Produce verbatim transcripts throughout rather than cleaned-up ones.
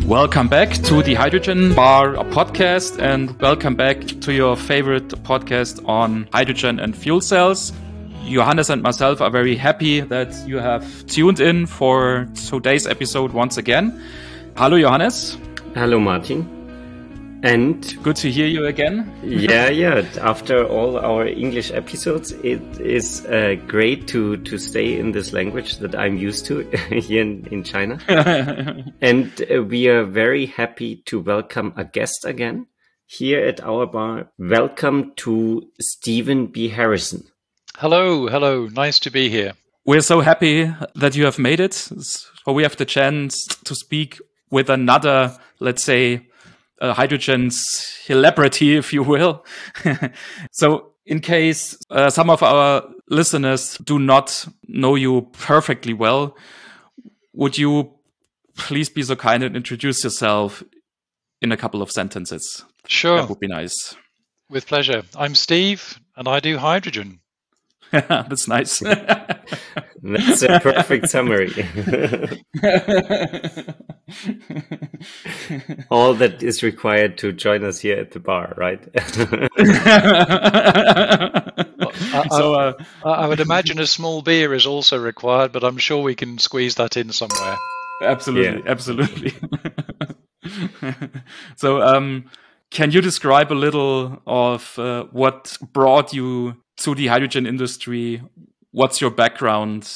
Welcome back to the Hydrogen Bar podcast, and welcome back to your favorite podcast on hydrogen and fuel cells. Johannes and myself are very happy that you have tuned in for today's episode once again. Hello, Johannes. Hello, Martin. And good to hear you again. yeah, yeah. After all our English episodes, it is uh, great to, to stay in this language that I'm used to here in, in China. And uh, we are very happy to welcome a guest again here at our bar. Welcome to Stephen B. Harrison. Hello, hello. Nice to be here. We're so happy that you have made it. So we have the chance to speak with another, let's say, a hydrogen celebrity, if you will. So in case uh, some of our listeners do not know you perfectly well, would you please be so kind and introduce yourself in a couple of sentences? Sure. That would be nice. With pleasure. I'm Steve, and I do hydrogen. That's nice. That's a perfect summary. All that is required to join us here at the bar, right? I, so, uh, I, I would imagine a small beer is also required, but I'm sure we can squeeze that in somewhere. Absolutely, yeah. absolutely. So, um, can you describe a little of uh, what brought you to the hydrogen industry? What's your background?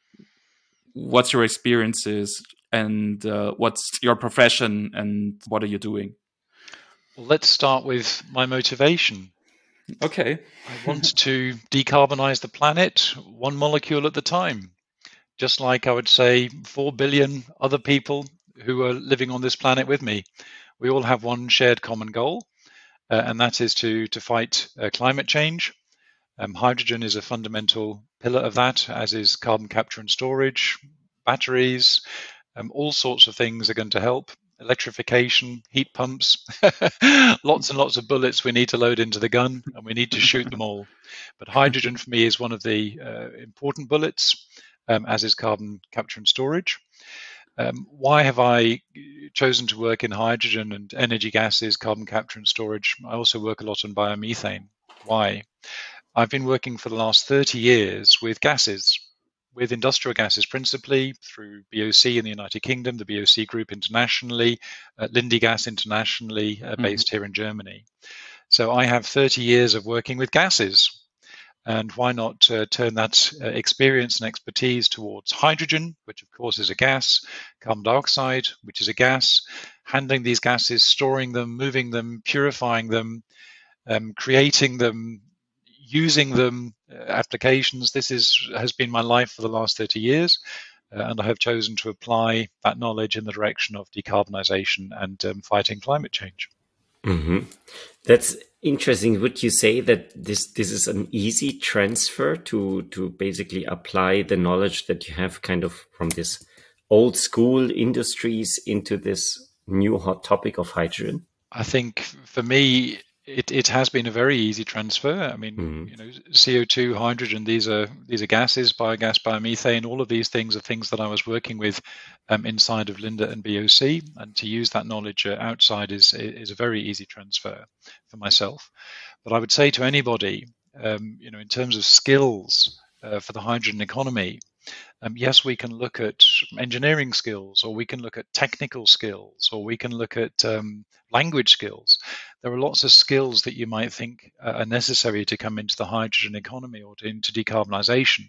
What's your experiences? And uh, what's your profession? And what are you doing? Well, let's start with my motivation. Okay. I want to decarbonize the planet one molecule at a time. Just like I would say four billion other people who are living on this planet with me. We all have one shared common goal, uh, and that is to, to fight uh, climate change. Um, hydrogen is a fundamental pillar of that, as is carbon capture and storage, batteries, um, all sorts of things are going to help. Electrification, heat pumps, lots and lots of bullets we need to load into the gun, and we need to shoot them all. But hydrogen for me is one of the uh, important bullets, um, as is carbon capture and storage. Um, why have I chosen to work in hydrogen and energy gases, carbon capture and storage? I also work a lot on biomethane. Why? I've been working for the last thirty years with gases, with industrial gases principally through B O C in the United Kingdom, the B O C group internationally, uh, Linde Gas internationally, uh, based mm-hmm. here in Germany. So I have thirty years of working with gases. And why not uh, turn that uh, experience and expertise towards hydrogen, which of course is a gas, carbon dioxide, which is a gas, handling these gases, storing them, moving them, purifying them, um, creating them, using them, uh, applications. This is has been my life for the last thirty years, uh, and I have chosen to apply that knowledge in the direction of decarbonization and um, fighting climate change. Mm-hmm. That's interesting. Would you say that this this is an easy transfer to to basically apply the knowledge that you have kind of from this old school industries into this new hot topic of hydrogen? I think for me, It, it has been a very easy transfer. I mean, mm-hmm. you know, C O two, hydrogen, these are these are gases, biogas, biomethane, all of these things are things that I was working with um, inside of Linde and B O C, and to use that knowledge uh, outside is is a very easy transfer for myself. But I would say to anybody, um, you know, in terms of skills uh, for the hydrogen economy, Um, yes, we can look at engineering skills, or we can look at technical skills, or we can look at um, language skills. There are lots of skills that you might think are necessary to come into the hydrogen economy or to, into decarbonization.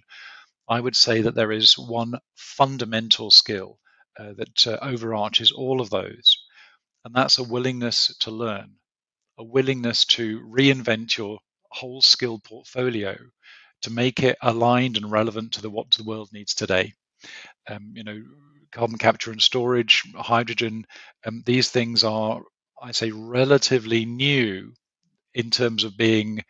I would say that there is one fundamental skill uh, that uh, overarches all of those, and that's a willingness to learn, a willingness to reinvent your whole skill portfolio to make it aligned and relevant to the what the world needs today. Um, you know, carbon capture and storage, hydrogen, um, these things are, I say, relatively new in terms of being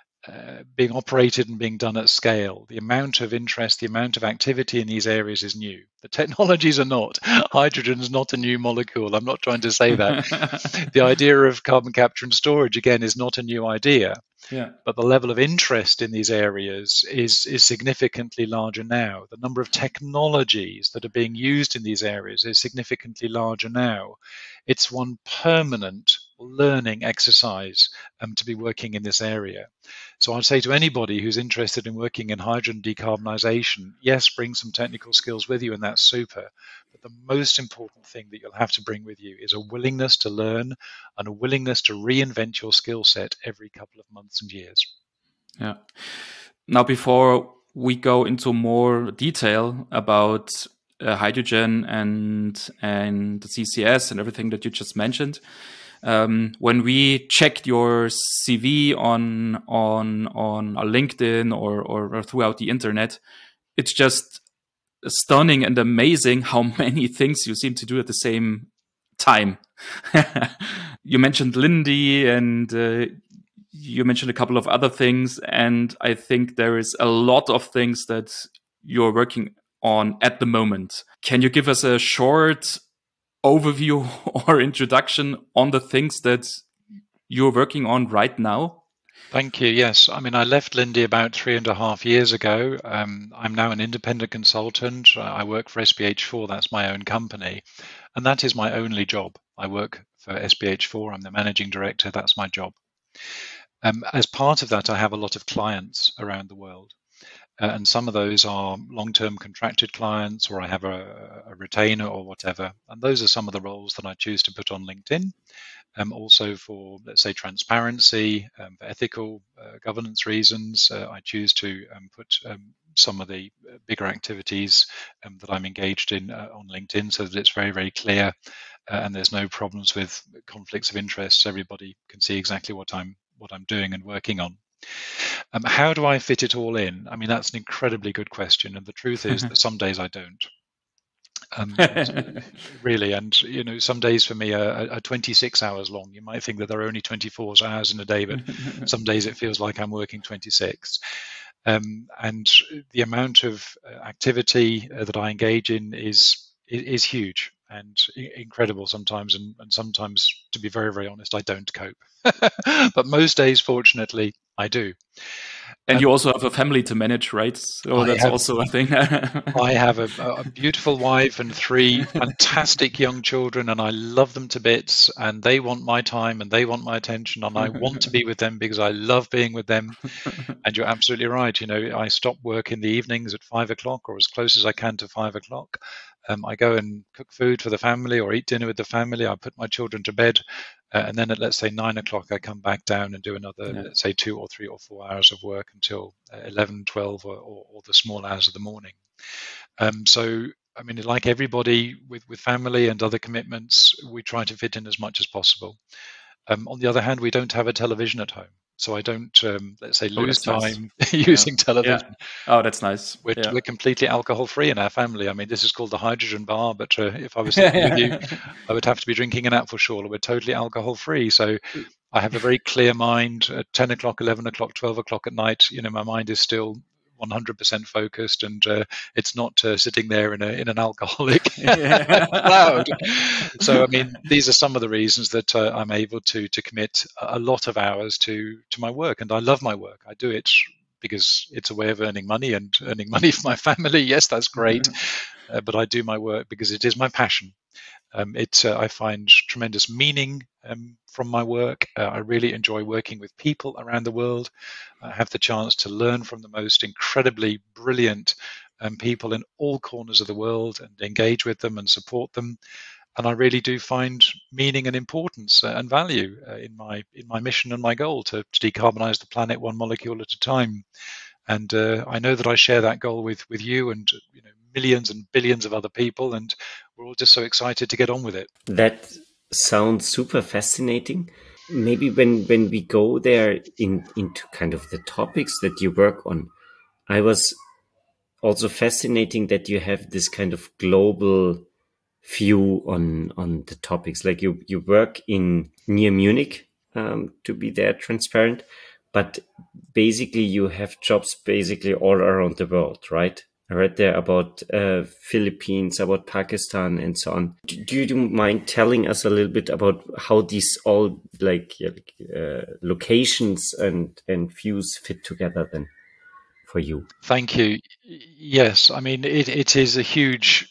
uh, being operated and being done at scale. The amount of interest, the amount of activity in these areas is new. The technologies are not. Hydrogen is not a new molecule. I'm not trying to say that. The idea of carbon capture and storage, again, is not a new idea. Yeah. But the level of interest in these areas is, is significantly larger now. The number of technologies that are being used in these areas is significantly larger now. It's one permanent learning exercise um, to be working in this area. So I'd say to anybody who's interested in working in hydrogen decarbonisation, yes, bring some technical skills with you, and that's super. But the most important thing that you'll have to bring with you is a willingness to learn and a willingness to reinvent your skill set every couple of months and years. Yeah. Now, before we go into more detail about uh, hydrogen and and the C C S and everything that you just mentioned, um, when we checked your C V on on on LinkedIn or, or or throughout the internet, it's just stunning and amazing how many things you seem to do at the same time. You mentioned Linde and uh, you mentioned a couple of other things, and I think there is a lot of things that you're working on at the moment. Can you give us a short overview or introduction on the things that you're working on right now? Thank you. Yes. I mean, I left Linde about three and a half years ago. Um, I'm now an independent consultant. I work for S B H four. That's my own company. And that is my only job. I work for S B H four. I'm the managing director. That's my job. Um, as part of that, I have a lot of clients around the world. Uh, and some of those are long-term contracted clients, or I have a, a retainer or whatever. And those are some of the roles that I choose to put on LinkedIn. Um, also for, let's say, transparency, um, for ethical uh, governance reasons, uh, I choose to um, put um, some of the bigger activities um, that I'm engaged in uh, on LinkedIn, so that it's very, very clear uh, and there's no problems with conflicts of interest. Everybody can see exactly what I'm what I'm doing and working on. Um, how do I fit it all in? I mean, that's an incredibly good question, and the truth is that some days I don't. Um, really, and you know, some days for me are, are twenty-six hours long. You might think that there are only twenty-four hours in a day, but some days it feels like I'm working twenty-six. Um, and the amount of activity uh, that I engage in is is, is huge and incredible sometimes, and, and sometimes, to be very, very honest, I don't cope. But most days, fortunately, I do. And um, you also have a family to manage, right? So I that's have, also a thing. I have a, a beautiful wife and three fantastic young children, and I love them to bits, and they want my time and they want my attention, and I want to be with them because I love being with them. And you're absolutely right. You know, I stop work in the evenings at five o'clock or as close as I can to five o'clock. Um, I go and cook food for the family or eat dinner with the family. I put my children to bed. Uh, and then at, let's say, nine o'clock, I come back down and do another, yeah. let's say, two or three or four hours of work until uh, eleven, twelve, or, or, or the small hours of the morning. Um, so, I mean, like everybody with, with family and other commitments, we try to fit in as much as possible. Um, on the other hand, we don't have a television at home. So I don't, um, let's say, lose oh, time nice. using yeah. television. Yeah. Oh, that's nice. We're, yeah. we're completely alcohol-free in our family. I mean, this is called the hydrogen bar, but uh, if I was sitting with you, I would have to be drinking an apple schorle. We're totally alcohol-free. So I have a very clear mind at ten o'clock, eleven o'clock, twelve o'clock at night. You know, my mind is still one hundred percent focused, and uh, it's not uh, sitting there in a in an alcoholic cloud. So, I mean, these are some of the reasons that uh, I'm able to to commit a lot of hours to to my work, and I love my work. I do it because it's a way of earning money and earning money for my family. Yes, that's great, mm-hmm. uh, but I do my work because it is my passion. Um, it uh, I find tremendous meaning um, from my work. Uh, I really enjoy working with people around the world. I have the chance to learn from the most incredibly brilliant um, people in all corners of the world and engage with them and support them. And I really do find meaning and importance uh, and value uh, in my in my mission and my goal to, to decarbonize the planet one molecule at a time. And uh, I know that I share that goal with with you and you know millions and billions of other people, and we're all just so excited to get on with it. That sounds super fascinating. Maybe when when we go there in into kind of the topics that you work on, I was also fascinating that you have this kind of global view on on the topics. Like you you work in near Munich, um, to be there transparent, but basically you have jobs basically all around the world, right? I read there about uh, Philippines, about Pakistan, and so on. Do, do you mind telling us a little bit about how these all like uh, locations and and views fit together then for you? Thank you. Yes, I mean it, it is a huge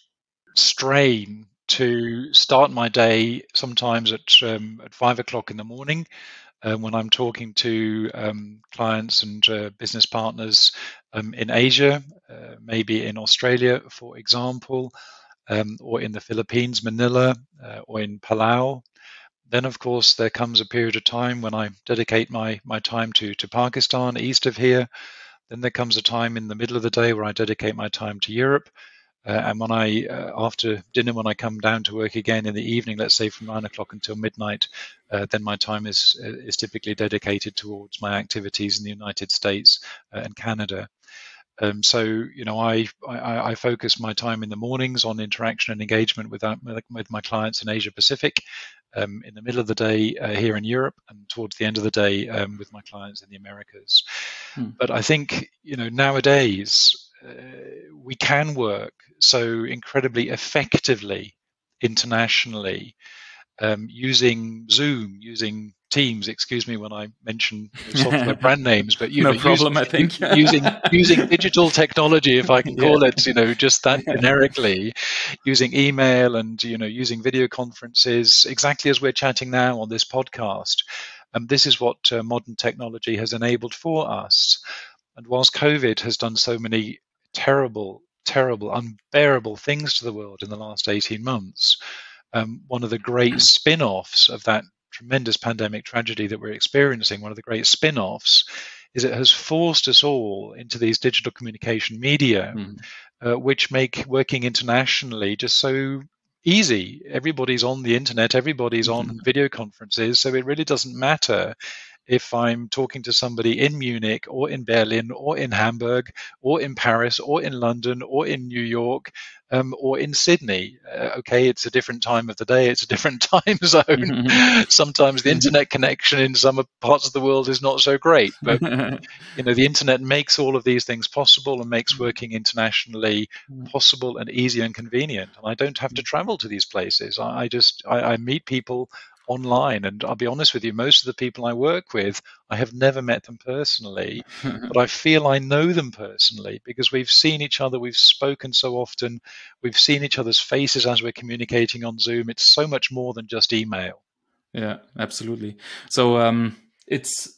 strain to start my day sometimes at um, at five o'clock in the morning uh, when I'm talking to um, clients and uh, business partners um, in Asia, uh, maybe in Australia, for example, um, or in the Philippines, Manila, uh, or in Palau. Then, of course, there comes a period of time when I dedicate my my time to to Pakistan, east of here. Then there comes a time in the middle of the day where I dedicate my time to Europe. Uh, and when I, uh, after dinner, when I come down to work again in the evening, let's say from nine o'clock until midnight, uh, then my time is is typically dedicated towards my activities in the United States uh, and Canada. Um, so, you know, I, I I focus my time in the mornings on interaction and engagement with with my clients in Asia Pacific, um, in the middle of the day uh, here in Europe, and towards the end of the day um, with my clients in the Americas. Hmm. But I think, you know, nowadays uh, we can work so incredibly effectively internationally um, using Zoom, using Teams. Excuse me when I mention you know, software brand names, but you no know, problem. use, I think using using digital technology, if I can call yeah. it, you know, just that generically, using email and you know, using video conferences, exactly as we're chatting now on this podcast. And um, this is what uh, modern technology has enabled for us. And whilst COVID has done so many terrible, terrible, unbearable things to the world in the last eighteen months, um, one of the great spin-offs of that tremendous pandemic tragedy that we're experiencing, one of the great spin-offs, is it has forced us all into these digital communication media, mm. uh, which make working internationally just so easy. Everybody's on the internet, everybody's mm-hmm. on video conferences, so it really doesn't matter if I'm talking to somebody in Munich or in Berlin or in Hamburg or in Paris or in London or in New York um, or in Sydney. Uh, okay, it's a different time of the day. It's a different time zone. Mm-hmm. Sometimes the internet connection in some parts of the world is not so great. But, you know, the internet makes all of these things possible and makes working internationally possible and easy and convenient. And I don't have to travel to these places. I, I just, I, I meet people online, and I'll be honest with you, most of the people I work with, I have never met them personally, but I feel I know them personally because we've seen each other, we've spoken so often, we've seen each other's faces as we're communicating on Zoom. It's so much more than just email. Yeah, absolutely. So um, it's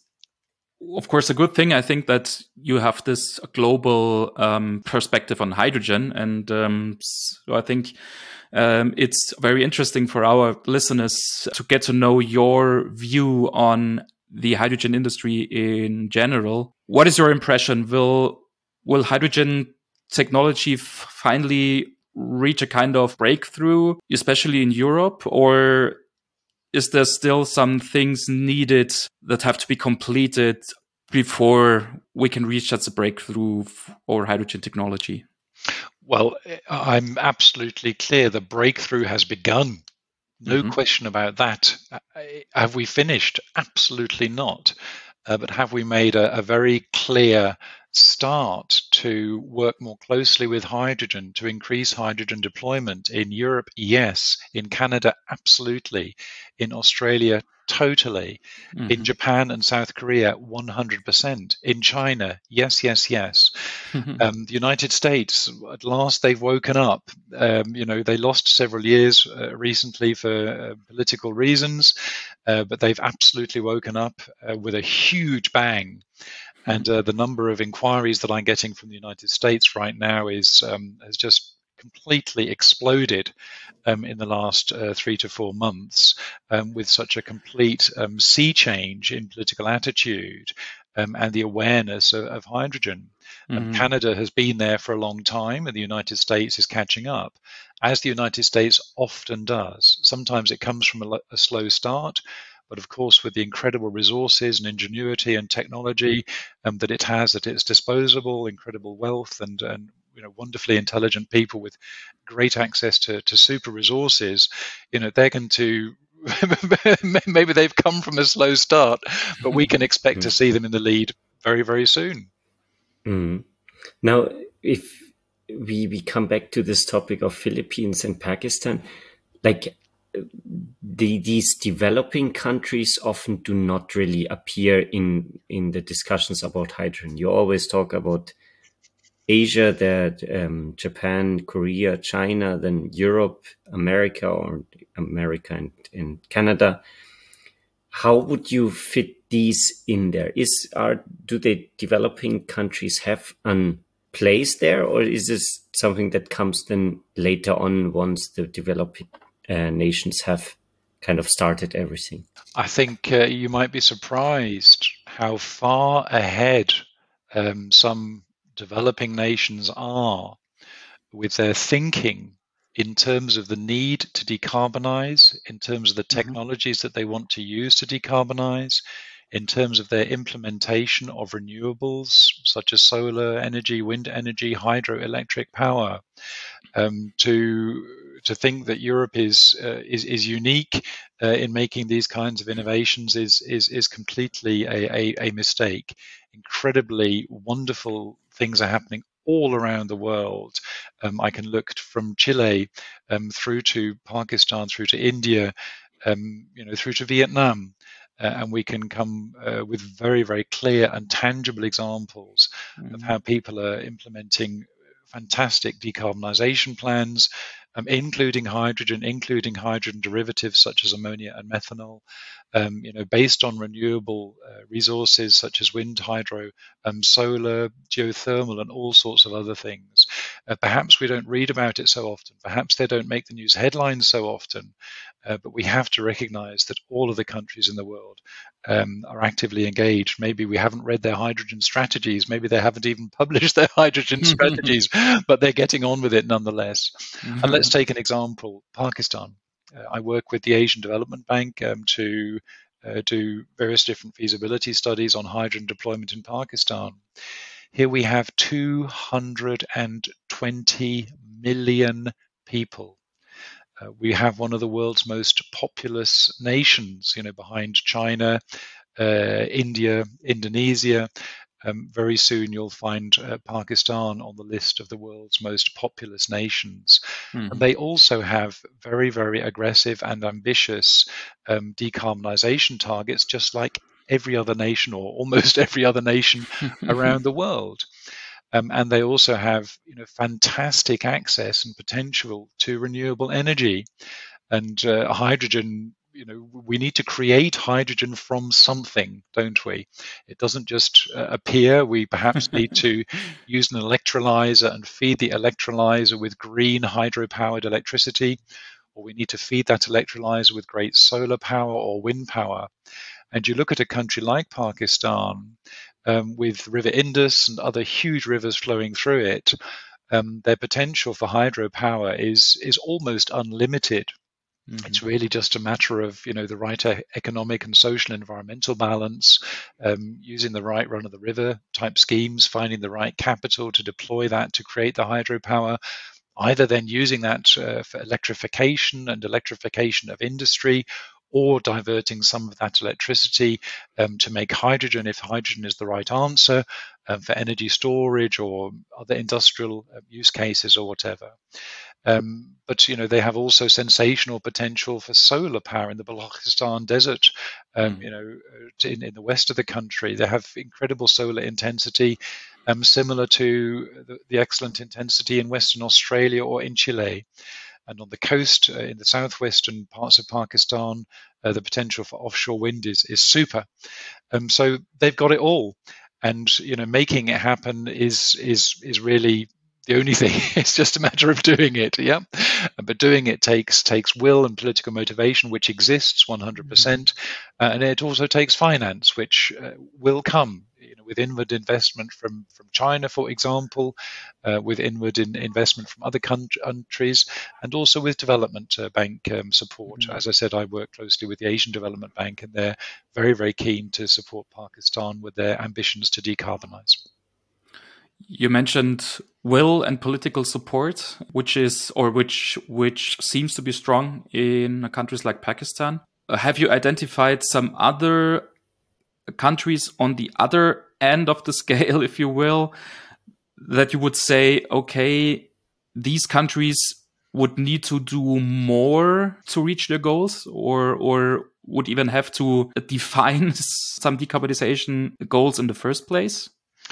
of course a good thing, I think, that you have this global um, perspective on hydrogen, and um, so I think Um, it's very interesting for our listeners to get to know your view on the hydrogen industry in general. What is your impression? Will will hydrogen technology f- finally reach a kind of breakthrough, especially in Europe, or is there still some things needed that have to be completed before we can reach such a breakthrough for hydrogen technology? Well, I'm absolutely clear the breakthrough has begun. No mm-hmm. question about that. Have we finished? Absolutely not. Uh, but have we made a, a very clear start to work more closely with hydrogen, to increase hydrogen deployment in Europe? Yes. In Canada? Absolutely. In Australia? Totally. Mm-hmm. In Japan and South Korea? one hundred percent. In China? Yes, yes, yes. Mm-hmm. Um, the United States, at last they've woken up. Um, you know, they lost several years uh, recently for uh, political reasons, uh, but they've absolutely woken up uh, with a huge bang. And uh, the number of inquiries that I'm getting from the United States right now is um, has just completely exploded um, in the last uh, three to four months um, with such a complete um, sea change in political attitude um, and the awareness of, of hydrogen. Mm-hmm. Um, Canada has been there for a long time, and the United States is catching up, as the United States often does. Sometimes it comes from a, a slow start, but of course, with the incredible resources and ingenuity and technology um, that it has at its disposal, incredible wealth and, and you know, wonderfully intelligent people with great access to, to super resources, you know, they're going to, maybe they've come from a slow start, but we can expect to see them in the lead very, very soon. Mm. Now, if we we come back to this topic of Philippines and Pakistan, like the these developing countries often do not really appear in in the discussions about hydrogen. You always talk about Asia, that um, Japan, Korea, China, then Europe, America, or America and, and Canada. How would you fit these in there? Is are do the developing countries have a place there, or is this something that comes then later on once the developing uh, nations have kind of started everything? I think uh, you might be surprised how far ahead um, some developing nations are with their thinking in terms of the need to decarbonize, in terms of the technologies mm-hmm. that they want to use to decarbonize, in terms of their implementation of renewables such as solar energy, wind energy, hydroelectric power. Um, to to think that Europe is uh, is is unique uh, in making these kinds of innovations is is is completely a, a, a mistake. Incredibly wonderful things are happening all around the world. Um, I can look from Chile um, through to Pakistan, through to India, um, you know, through to Vietnam. Uh, and we can come uh, with very, very clear and tangible examples mm-hmm. of how people are implementing fantastic decarbonization plans, um, including hydrogen, including hydrogen derivatives such as ammonia and methanol, um, you know, based on renewable uh, resources such as wind, hydro, um, solar, geothermal, and all sorts of other things. Uh, perhaps we don't read about it so often. Perhaps they don't make the news headlines so often. Uh, but we have to recognize that all of the countries in the world um, are actively engaged. Maybe we haven't read their hydrogen strategies. Maybe they haven't even published their hydrogen strategies, but they're getting on with it nonetheless. Mm-hmm. And let's take an example, Pakistan. Uh, I work with the Asian Development Bank um, to uh, do various different feasibility studies on hydrogen deployment in Pakistan. Here we have two hundred twenty million people. Uh, we have one of the world's most populous nations, you know, behind China, uh, India, Indonesia. Um, very soon you'll find uh, Pakistan on the list of the world's most populous nations. Mm-hmm. And they also have very, very aggressive and ambitious um, decarbonization targets, just like every other nation or almost every other nation around the world. Um, and they also have, you know, fantastic access and potential to renewable energy and uh, hydrogen. You know, we need to create hydrogen from something, don't we? It doesn't just uh, appear. We perhaps need to use an electrolyzer and feed the electrolyzer with green hydro-powered electricity, or we need to feed that electrolyzer with great solar power or wind power. And you look at a country like Pakistan, Um, with River Indus and other huge rivers flowing through it, um, their potential for hydropower is is almost unlimited. Mm-hmm. It's really just a matter of, you know, the right e- economic and social environmental balance, um, using the right run of the river type schemes, finding the right capital to deploy that to create the hydropower, either then using that uh, for electrification and electrification of industry, or diverting some of that electricity um, to make hydrogen, if hydrogen is the right answer, um, for energy storage or other industrial use cases or whatever. Um, but, you know, they have also sensational potential for solar power in the Balochistan desert, um, mm. you know, in, in the west of the country. They have incredible solar intensity, um, similar to the, the excellent intensity in Western Australia or in Chile. And on the coast, uh, in the southwestern parts of Pakistan, uh, the potential for offshore wind is, is super. Um, so they've got it all. And, you know, making it happen is is is really the only thing. It's just a matter of doing it, yeah? But doing it takes takes will and political motivation, which exists one hundred percent. Uh, and it also takes finance, which uh, will come, you know, with inward investment from, from China, for example, uh, with inward in investment from other countries, and also with development uh, bank um, support. Mm-hmm. As I said, I work closely with the Asian Development Bank, and they're very, very keen to support Pakistan with their ambitions to decarbonize. You mentioned will and political support, which is or which which seems to be strong in countries like Pakistan. Uh, have you identified some other countries on the other end of the scale, if you will, that you would say, okay, these countries would need to do more to reach their goals, or or would even have to define some decarbonization goals in the first place?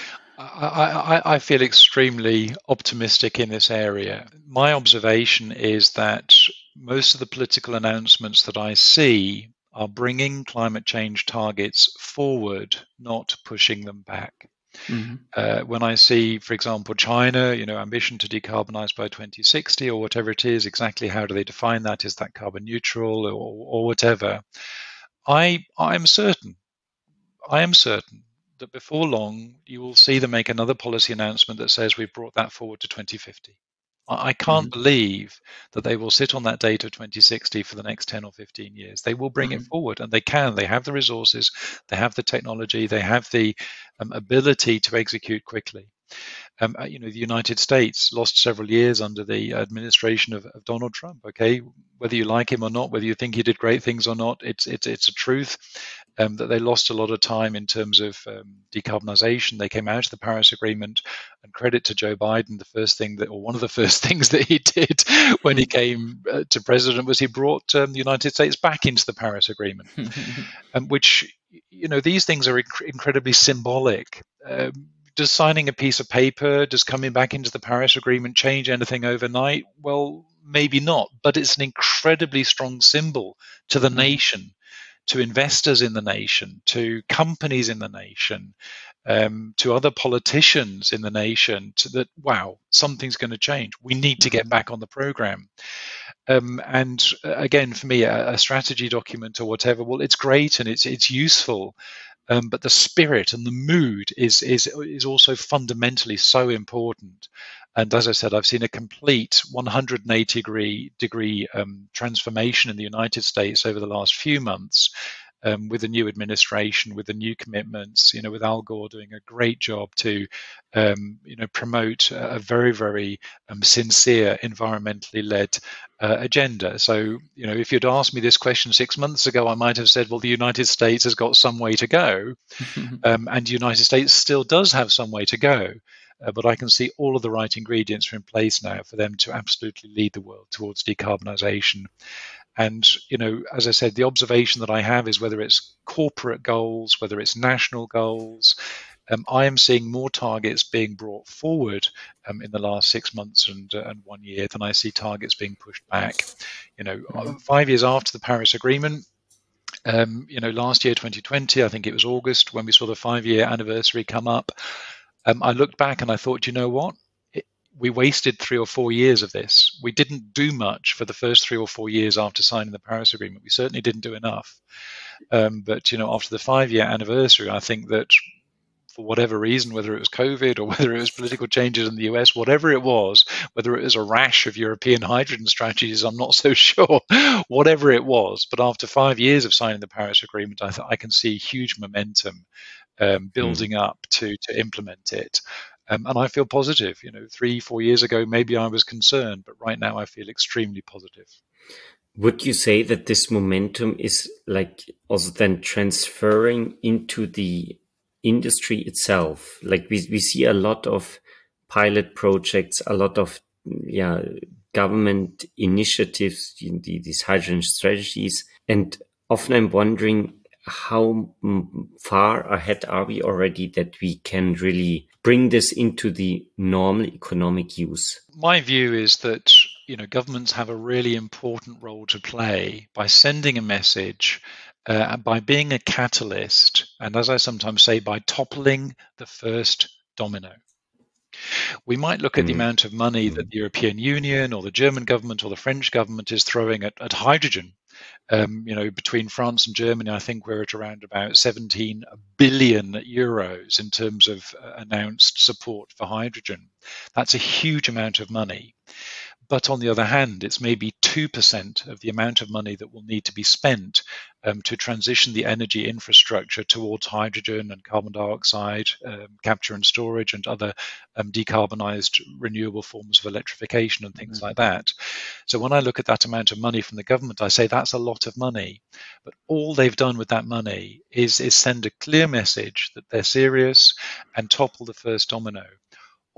I, I, I feel extremely optimistic in this area. My observation is that most of the political announcements that I see are bringing climate change targets forward, not pushing them back. Mm-hmm. Uh, when I see, for example, China, you know, ambition to decarbonize by twenty sixty or whatever it is, exactly how do they define that? Is that carbon neutral or, or whatever? I I am certain, I am certain that before long you will see them make another policy announcement that says we've brought that forward to twenty fifty. I can't mm-hmm. believe that they will sit on that date of twenty sixty for the next ten or fifteen years. They will bring mm-hmm. it forward, and they can. They have the resources, they have the technology, they have the um, ability to execute quickly. Um, you know, the United States lost several years under the administration of, of Donald Trump. Okay, whether you like him or not, whether you think he did great things or not, it's it's it's a truth um, that they lost a lot of time in terms of um, decarbonization. They came out of the Paris Agreement, and credit to Joe Biden. The first thing that, or one of the first things that he did when he came uh, to president was he brought um, the United States back into the Paris Agreement, um, which, you know, these things are inc- incredibly symbolic. Um, Does signing a piece of paper, does coming back into the Paris Agreement change anything overnight? Well, maybe not, but it's an incredibly strong symbol to the nation, to investors in the nation, to companies in the nation, um, to other politicians in the nation, to that, wow, something's going to change. We need to get back on the program. Um, and again, for me, a, a strategy document or whatever, well, it's great and it's it's useful. Um, but the spirit and the mood is is is also fundamentally so important. And as I said, I've seen a complete one hundred eighty degree degree um, transformation in the United States over the last few months, um, with the new administration, with the new commitments. You know, with Al Gore doing a great job to, um, you know, promote a very very um, sincere, environmentally led Uh, agenda. So, you know, if you'd asked me this question six months ago, I might have said, well, the United States has got some way to go. um, and the United States still does have some way to go. Uh, but I can see all of the right ingredients are in place now for them to absolutely lead the world towards decarbonization. And, you know, as I said, the observation that I have is whether it's corporate goals, whether it's national goals, Um, I am seeing more targets being brought forward um, in the last six months and, uh, and one year than I see targets being pushed back. You know, mm-hmm. five years after the Paris Agreement, um, you know, last year, twenty twenty, I think it was August, when we saw the five-year anniversary come up, um, I looked back and I thought, you know what? It, we wasted three or four years of this. We didn't do much for the first three or four years after signing the Paris Agreement. We certainly didn't do enough. Um, but, you know, after the five-year anniversary, I think that for whatever reason, whether it was COVID or whether it was political changes in the U S, whatever it was, whether it was a rash of European hydrogen strategies, I'm not so sure, whatever it was. But after five years of signing the Paris Agreement, I thought I can see huge momentum um, building mm. up to, to implement it. Um, and I feel positive. You know, three, four years ago, maybe I was concerned, but right now I feel extremely positive. Would you say that this momentum is like also then transferring into the industry itself? Like we we see a lot of pilot projects, a lot of yeah government initiatives, these hydrogen strategies, and often I'm wondering how far ahead are we already that we can really bring this into the normal economic use? My view is that, you know, governments have a really important role to play by sending a message, uh, by being a catalyst, and as I sometimes say, by toppling the first domino. We might look at the amount of money that the European Union or the German government or the French government is throwing at, at hydrogen. Um, you know, between France and Germany, I think we're at around about seventeen billion euros in terms of uh, announced support for hydrogen. That's a huge amount of money. But on the other hand, it's maybe two percent of the amount of money that will need to be spent um, to transition the energy infrastructure towards hydrogen and carbon dioxide um, capture and storage and other um, decarbonized renewable forms of electrification and things mm-hmm. like that. So when I look at that amount of money from the government, I say that's a lot of money. But all they've done with that money is, is send a clear message that they're serious and topple the first domino.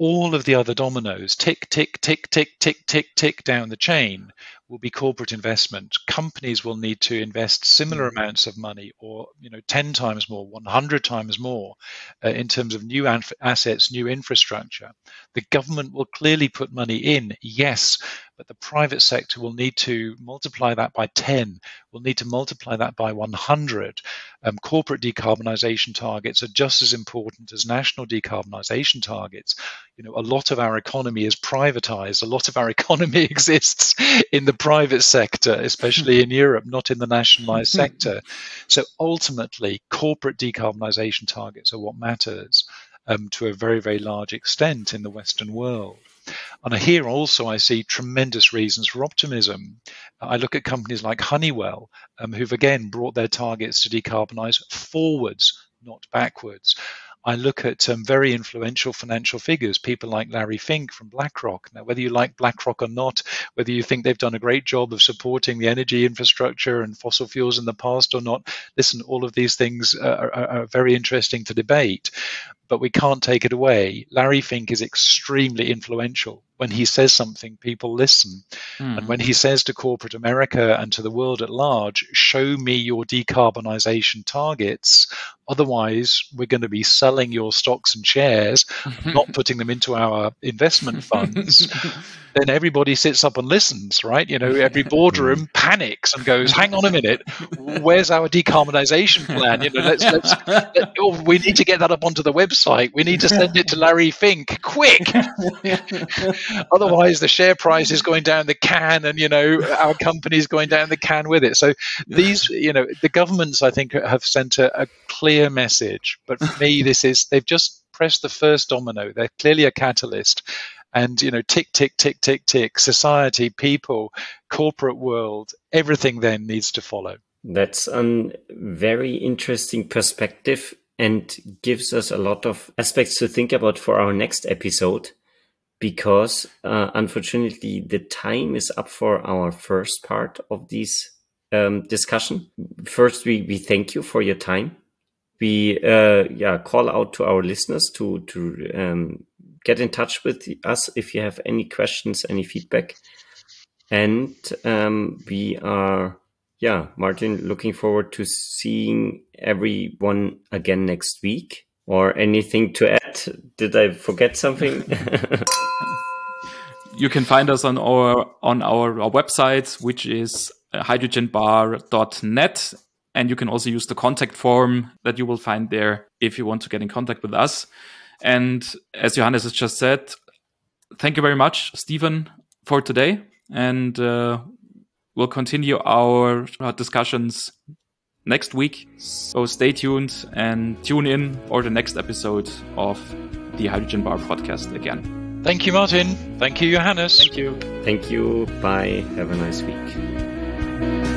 all of the other dominoes, tick, tick, tick, tick, tick, tick, tick down the chain, will be corporate investment. Companies will need to invest similar amounts of money, or you know, ten times more, one hundred times more, uh, in terms of new anf- assets, new infrastructure. The government will clearly put money in, yes, but the private sector will need to multiply that by ten, will need to multiply that by one hundred. Um, corporate decarbonisation targets are just as important as national decarbonisation targets. You know, a lot of our economy is privatized. A lot of our economy exists in the private sector, especially in Europe, not in the nationalized sector. So ultimately, corporate decarbonisation targets are what matters um, to a very, very large extent in the Western world. And here also I see tremendous reasons for optimism. I look at companies like Honeywell, um, who've again brought their targets to decarbonise forwards, not backwards. I look at um, very influential financial figures, people like Larry Fink from BlackRock. Now, whether you like BlackRock or not, whether you think they've done a great job of supporting the energy infrastructure and fossil fuels in the past or not, listen, all of these things are, are, are very interesting to debate, but we can't take it away. Larry Fink is extremely influential. When he says something, people listen. Mm. And when he says to corporate America and to the world at large, show me your decarbonisation targets, otherwise we're going to be selling your stocks and shares, not putting them into our investment funds, then everybody sits up and listens, right? You know, every boardroom panics and goes, hang on a minute, where's our decarbonisation plan? You know, let's, let's, let, oh, we need to get that up onto the website. We need to send it to Larry Fink, quick. Otherwise, the share price is going down the can, and you know our company's going down the can with it. So these, you know, the governments, I think, have sent a, a clear message. But for me, this is they've just pressed the first domino. They're clearly a catalyst, and you know, tick, tick, tick, tick, tick. Society, people, corporate world, everything then needs to follow. That's a very interesting perspective and gives us a lot of aspects to think about for our next episode. Because uh, unfortunately, the time is up for our first part of this um, discussion. First, we, we thank you for your time. We uh, yeah call out to our listeners to to um, get in touch with us if you have any questions, any feedback. And um, we are yeah Martin looking forward to seeing everyone again next week. Or anything to add? Did I forget something? You can find us on our on our, our website, which is hydrogen bar dot net. And you can also use the contact form that you will find there if you want to get in contact with us. And as Johannes has just said, thank you very much, Stephen, for today. And uh, we'll continue our discussions next week. So stay tuned and tune in for the next episode of the Hydrogen Bar podcast again. Thank you, Martin. Thank you, Johannes. Thank you. Thank you. Bye. Have a nice week.